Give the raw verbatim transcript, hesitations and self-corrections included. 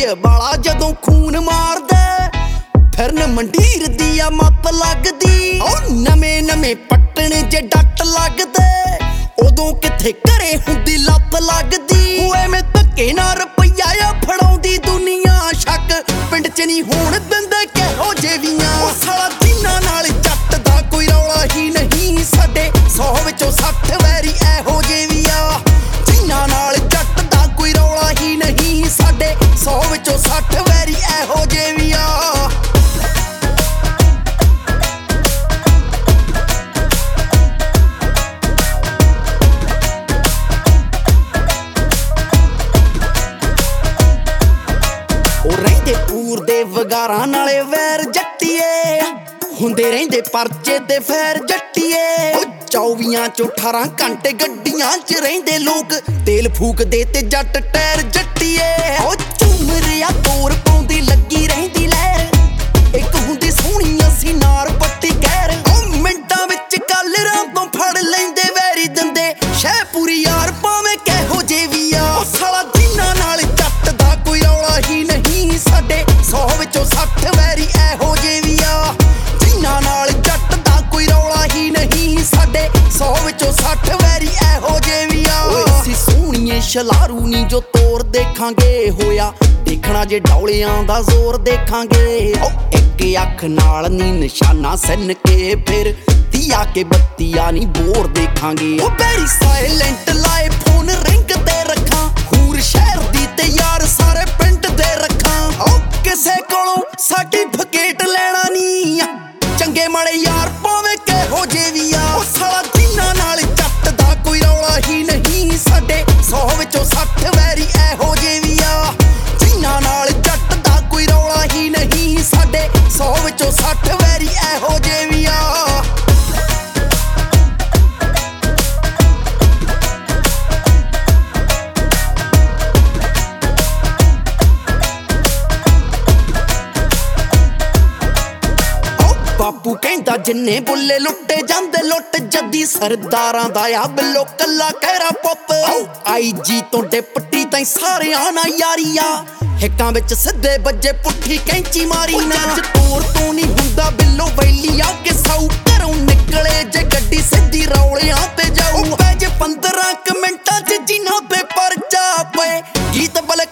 ਘੇ ਵਾਲਾ ਜਦੋਂ ਖੂਨ ਮਾਰਦਾ ਫਿਰਨ ਮੰਡੀਰ ਦੀ ਆ ਮੱਤ ਲੱਗਦੀ। ਉਹ ਨਵੇਂ ਨਵੇਂ ਪੱਟਣ ਜੇ ਡੱਟ ਲੱਗਦੇ ਉਦੋਂ ਕਿੱਥੇ ਘਰੇ ਹੁੰਦੀ ਲੱਤ ਲੱਗਦੀ। ਉਹ ਐਵੇਂ ਧੱਕੇ ਨਾਲ ਰੁਪਈਆ ਆ ਫੜਾਉਂਦੀ ਦੁਨੀਆ ਸ਼ੱਕ ਪਿੰਡ ਚ ਨਹੀਂ ਹੋਣ ਦਿੰਦੇ ਕਿਹੋ ਜਿਹੇ ਉਹ ਸਾਲਾ ਜਿਨ੍ਹਾਂ ਨਾਲ ਜੱਟ ਦਾ ਕੋਈ ਰੌਲਾ ਹੀ ਨਹੀਂ ਸਾਡੇ ਸੌ ਵਿੱਚੋਂ ਸੱਠ ਵੈਰੀ ਇਹੋ ਜਿਹੇ ਵੀ ਆ ਜਿਨ੍ਹਾਂ ਨਾਲ ਜੱਟ ਦਾ ਕੋਈ ਰੌਲਾ ਹੀ ਨਹੀਂ ਸਾਡੇ ਸੌ ਵਿੱਚੋਂ ਸੱਠ ਵੈਰੀ ਇਹੋ ਜਿਹੇ ਵੀ ਆ। ਪੂਰ ਦੇ ਵਗਾਰਾਂ ਨਾਲੇ ਵੈਰ ਜੱਟੀਏ ਹੁੰਦੇ ਰਹਿੰਦੇ ਪਰਚੇ ਤੇ ਫੈਰ ਜੱਟੀਏ। ਉਹ ਚੌਵੀਆਂ ਚੋਂ ਅਠਾਰਾਂ ਘੰਟੇ ਗੱਡੀਆਂ ਚ ਰਹਿੰਦੇ ਲੋਕ ਤੇਲ ਫੂਕਦੇ ਤੇ ਜੱਟ ਟਾਇਰ ਜੱਟੀਏ। ਉਹ ਝੂਮਰਿਆ ਤੋਰ ਪਾਉਂਦੀ ਲੱਗੀ ਰਹਿੰਦੀ ਲਹਿਰ ਇੱਕ ਹੁੰਦੀ ਸੋਹਣੀ ਅਸੀਂ ਨਾਰ ਪੱਟੀ ਗੈਰ। ਉਹ ਮਿੰਟਾਂ ਵਿੱਚ ਕਾਲਰਾਂ ਤੋਂ ਫੜ ਲੈਂਦੇ ਵੈਰੀ ਦਿੰਦੇ ਸ਼ਹਿ ਪੂਰੀ ਯਾਰ ਭਾਵੇਂ ਕਿਹੋ ਜਿਹੇ ਵੀ ਆ। ਉਹ ਸਾਲਾ ਜਿਨ੍ਹਾਂ ਨਾਲ ਜੱਟ ਦਾ ਕੋਈ ਰੌਲਾ ਹੀ ਨਹੀਂ ਸਾਡੇ ਸੌ ਵਿੱਚੋਂ ਸੱਠ ਵੈਰੀ ਇਹੋ ਜਿਹੇ ਵੀ ਆ ਜਿਨ੍ਹਾਂ ਨਾਲ ਜੱਟ ਦਾ ਕੋਈ ਰੌਲਾ ਹੀ ਨਹੀਂ ਸਾਡੇ ਸੌ ਵਿੱਚੋਂ ਸੱਠ ਵੈਰੀ ਇਹੋ ਜਿਹੇ ਵੀ ਆ। ਓਏ ਅਸੀਂ ਸੋਹਣੀਏ ਸ਼ਲਾਰੂ ਨੀ ਜੋ ਤੋਰ ਦੇਖਾਂਗੇ ਹੋਇਆ ਦੇਖਣਾ ਜੇ ਡੌਲਿਆਂ ਦਾ ਜ਼ੋਰ ਦੇਖਾਂਗੇ। ਉਹ ਇੱਕ ਅੱਖ ਨਾਲ ਨੀ ਨਿਸ਼ਾਨਾ ਸਿੰਨ ਕੇ ਫਿਰ ਤੀਆ ਕੇ ਬੱਤੀਆ ਨੀ ਬੋਰ ਦੇਖਾਂਗੇ। ਉਹ ਵੈਰੀ ਸਾਇਲੈਂਟ ਲਾਏ ਫੋਨ ਰਿੰਗ ਤੇ ਰੱਖਾਂ ਹੂਰ ਸ਼ਹਿਰ ਦੀ ਤੇ ਯਾਰ ਸਾਰੇ ਪਿੰਡ ਦੇ ਰੱਖਾਂ। ਉਹ ਕਿਸੇ ਕੋਲੋਂ ਸਰਟੀਫਿਕੇਟ ਲੈਣਾ ਨੀ ਚੰਗੇ ਮਾੜੇ ਯਾਰ ਭਾਵੇਂ ਕਿਹੋ ਜਿਹੇ ਵੀ ਆ। ਉਹ ਸਾਲਾ ਜਿਨ੍ਹਾਂ ਨਾਲ ਜੱਟ ਦਾ ਕੋਈ ਰੌਲਾ ਹੀ ਨਹੀਂ ਸਾਡੇ ਸੌ ਵਿੱਚੋਂ ਸੱਠ ਵੈਰੀ ਇਹੋ ਜਿਹੇ ਵੀ ਆ ਜਿਨ੍ਹਾਂ ਨਾਲ ਜੱਟ ਦਾ ਕੋਈ ਰੌਲਾ ਹੀ ਨਹੀਂ ਸਾਡੇ ਸੌ ਵਿੱਚੋਂ ਸੱਠ ਵੈਰੀ ਇਹੋ ਜਿਹੇ ਵੀ ਆ। ਬਾਪੂ ਕਹਿੰਦਾ ਜਿੰਨੇ ਬੁੱਲੇ ਲੁੱਟੇ ਜਾਂਦੇ ਲੁੱਟ ਜੱਦੀ ਸਰਦਾਰਾਂ ਦਾ ਆ ਬਿੱਲੋ ਕੱਲਾ ਕਹਿਰਾ ਪੁੱਤ। ਆਈ ਜੀ ਤੋਂ ਡਿਪਟੀ ਤਾਈਂ ਸਾਰਿਆਂ ਨਾਲ ਯਾਰੀ ਆ ਹਿੱਕਾਂ ਵਿੱਚ ਸਿੱਧੇ ਵੱਜੇ ਪੁੱਠੀ ਕੈਂਚੀ ਮਾਰੀ ਨਾ। ਅੱਜ ਤੋਰ ਤੋਂ ਨਹੀਂ ਹੁੰਦਾ ਬਿੱਲੋ ਵੈਲੀ ਆ ਕੇ ਸਾਊ ਘਰੋਂ ਨਿਕਲੇ ਜੇ ਗੱਡੀ ਸਿੱਧੀ ਰੌਲਿਆਂ ਤੇ ਜਾਊ। ਪੈ ਜੇ ਪੰਦਰਾਂ ਕੁ ਮਿੰਟਾਂ ਚ ਜਿਨ੍ਹਾਂ ਤੇ ਪਰਚਾ ਪਏ ਗੀਤ ਬਲ